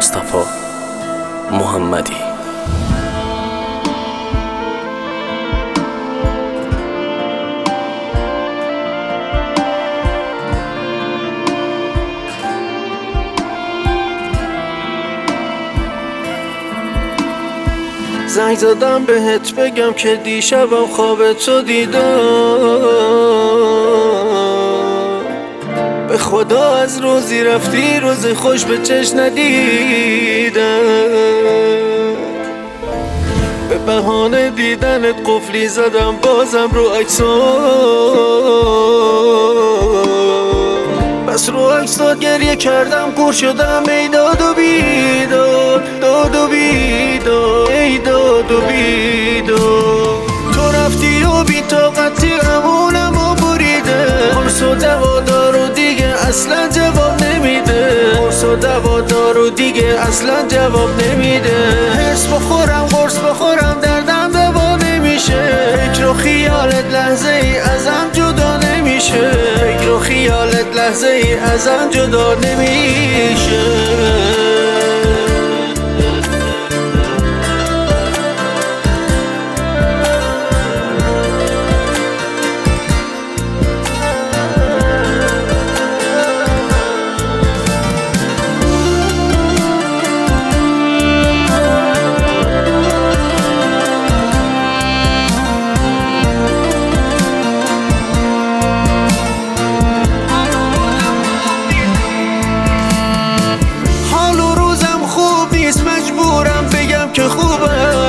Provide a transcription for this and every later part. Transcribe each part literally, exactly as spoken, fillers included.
مصطفی محمدی. زنگ زدم بهت بگم که دیشبم خواب تو دیدم، به خدا از روزی رفتی روز خوش به چشم ندیدم. به بهانه دیدنت قفلی زدم بازم رو عکسات، بس رو عکسات گریه کردم کور شدم. ای داد و بیداد، داد و بیداد، ای داد و بیداد. تو رفتی و بی طاقتی امونم و بریده، قرص و دوا دارو دیگه اصلا جواب نمیده، قرص و دوا دارو دیگه اصلا جواب نمیده. حرص بخورم قرص بخورم دردم دوا نمیشه، فکر و خیالت لحظه ای ازم جدا نمیشه، فکر و خیالت لحظه ای ازم جدا نمیشه. که خوبه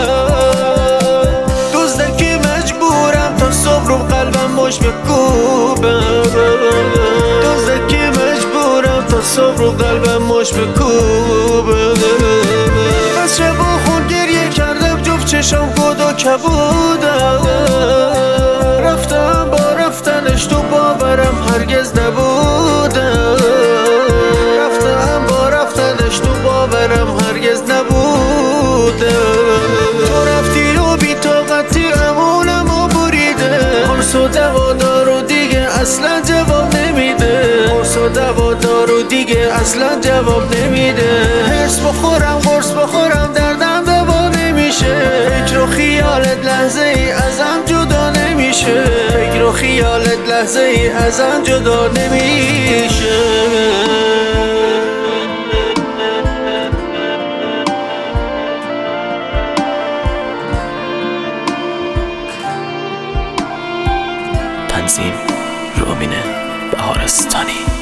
دوست که مجبورم تا صبح رو قلبم مش بکوبه، دوست که مجبورم تا صبح رو قلبم مش بکوبه. از شب و خون گریه کردم جفت چشم گود و کبودم، رفتم با رفتنش تو باورم هرگز نبودم، رفتم با رفتنش تو باورم هرگز نبودم. تو رفتی و بی طاقتی امونم و بریده، قرص و دوا دارو دیگه اصلا جواب نمیده، قرص و دوا دارو دیگه اصلا جواب نمیده. حرص بخورم قرص بخورم دردم دوا نمیشه، فکر و خیالت لحظه ای ازم جدا نمیشه، فکر و خیالت لحظه ای ازم جدا نمیشه. تنظیم رامین بهارستانی.